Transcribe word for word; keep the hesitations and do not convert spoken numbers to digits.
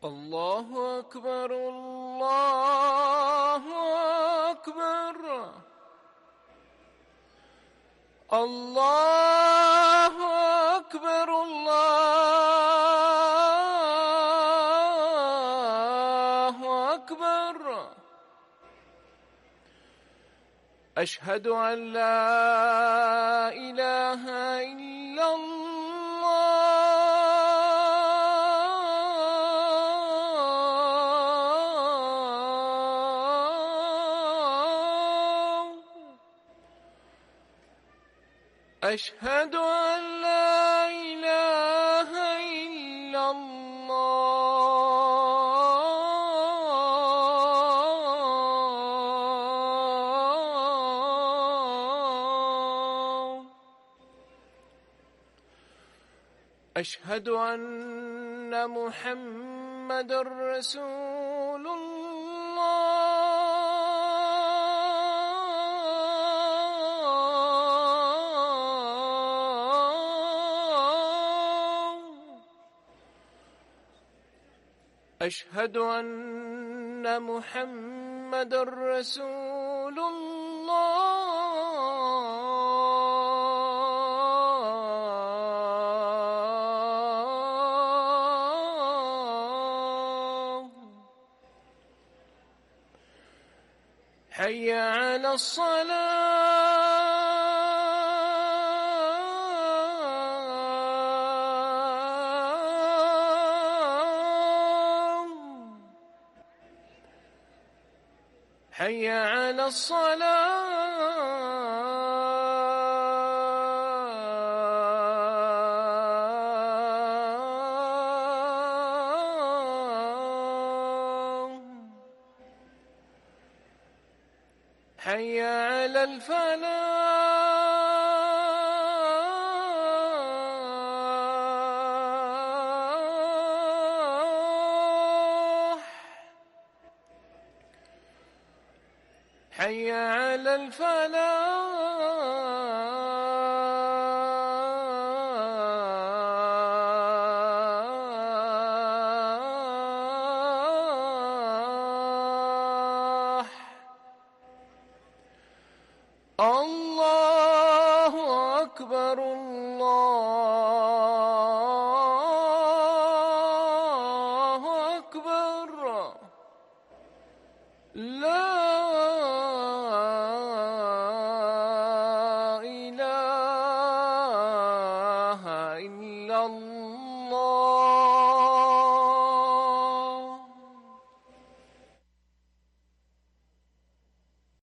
الله أكبر الله أكبر الله أكبر الله أكبر. أشهد أن لا إله إلا الله. أشهد أن لا إله إلا الله. أشهد أن محمدًا رسول الله. أشهد أن محمدًا رسول الله. حي على الصلاة. حي على الصلاة. حي على الفلاح. حي على الفلاح.